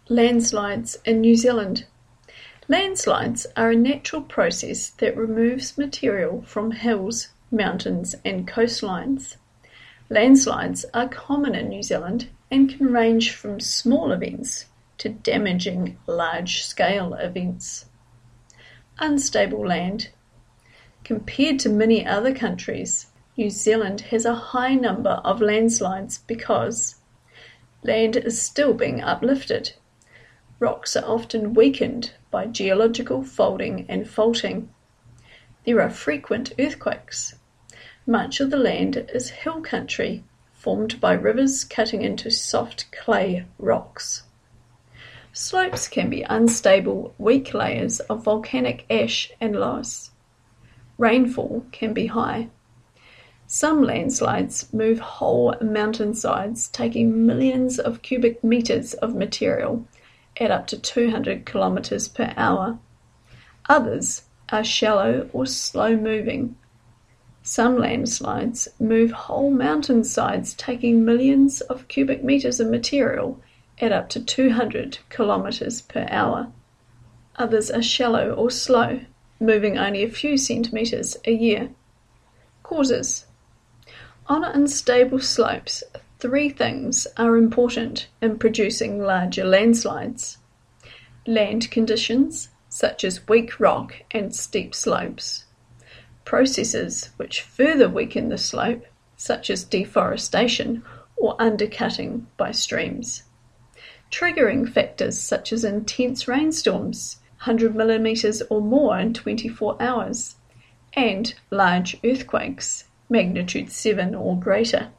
Landslides in New Zealand. Landslides are a natural process that removes material from hills, mountains and coastlines. Landslides are common in New Zealand and can range from small events to damaging large-scale events. Unstable land. Compared to many other countries, New Zealand has a high number of landslides because land is still being uplifted. Rocks are often weakened by geological folding and faulting. There are frequent earthquakes. Much of the land is hill country, formed by rivers cutting into soft clay rocks. Slopes can be unstable, weak layers of volcanic ash and loess. Rainfall can be high. Some landslides move whole mountainsides, taking millions of cubic meters of material at up to 200 kilometers per hour. Others are shallow or slow-moving. Some landslides move whole mountainsides, taking millions of cubic meters of material at up to 200 kilometers per hour. Others are shallow or slow, moving only a few centimeters a year. Causes. On unstable slopes, three things are important in producing larger landslides. Land conditions, such as weak rock and steep slopes. Processes which further weaken the slope, such as deforestation or undercutting by streams. Triggering factors such as intense rainstorms, 100 millimeters or more in 24 hours, and large earthquakes, magnitude 7 or greater.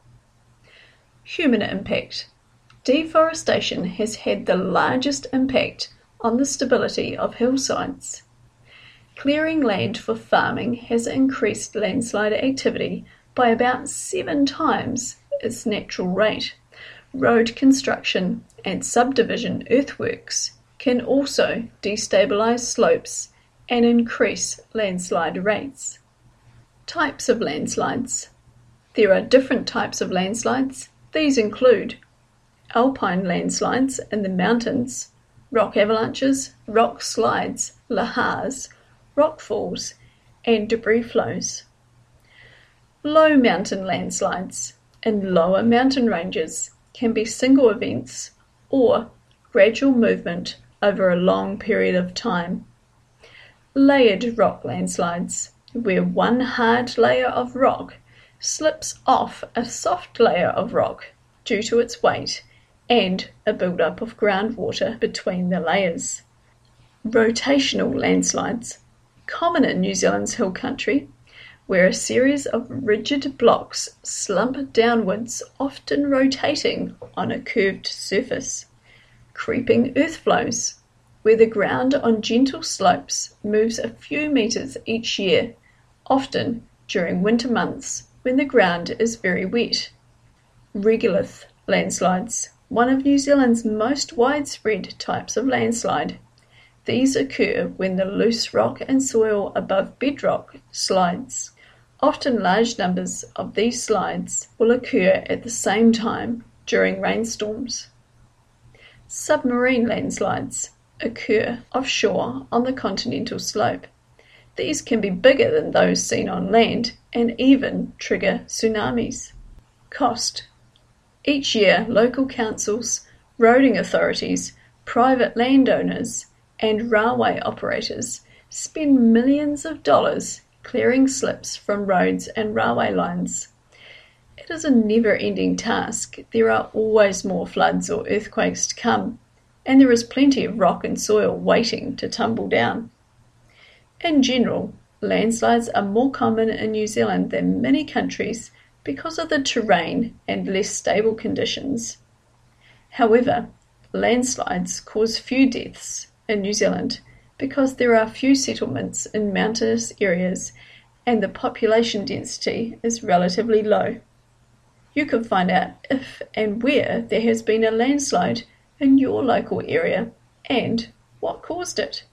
Human impact. Deforestation has had the largest impact on the stability of hillsides. Clearing land for farming has increased landslide activity by about 7 times its natural rate. Road construction and subdivision earthworks can also destabilize slopes and increase landslide rates. Types of landslides. There are different types of landslides. These include alpine landslides in the mountains, rock avalanches, rock slides, lahars, rock falls, and debris flows. Low mountain landslides in lower mountain ranges can be single events or gradual movement over a long period of time. Layered rock landslides, where one hard layer of rock slips off a soft layer of rock due to its weight and a build-up of groundwater between the layers. Rotational landslides, common in New Zealand's hill country, where a series of rigid blocks slump downwards, often rotating on a curved surface. Creeping earth flows, where the ground on gentle slopes moves a few meters each year, often during winter months when the ground is very wet. Regolith landslides, one of New Zealand's most widespread types of landslide. These occur when the loose rock and soil above bedrock slides. Often large numbers of these slides will occur at the same time during rainstorms. Submarine landslides occur offshore on the continental slope. These can be bigger than those seen on land and even trigger tsunamis. Cost. Each year, local councils, roading authorities, private landowners, and railway operators spend millions of dollars clearing slips from roads and railway lines. It is a never-ending task. There are always more floods or earthquakes to come, and there is plenty of rock and soil waiting to tumble down. In general, landslides are more common in New Zealand than many countries because of the terrain and less stable conditions. However, landslides cause few deaths in New Zealand because there are few settlements in mountainous areas and the population density is relatively low. You can find out if and where there has been a landslide in your local area and what caused it.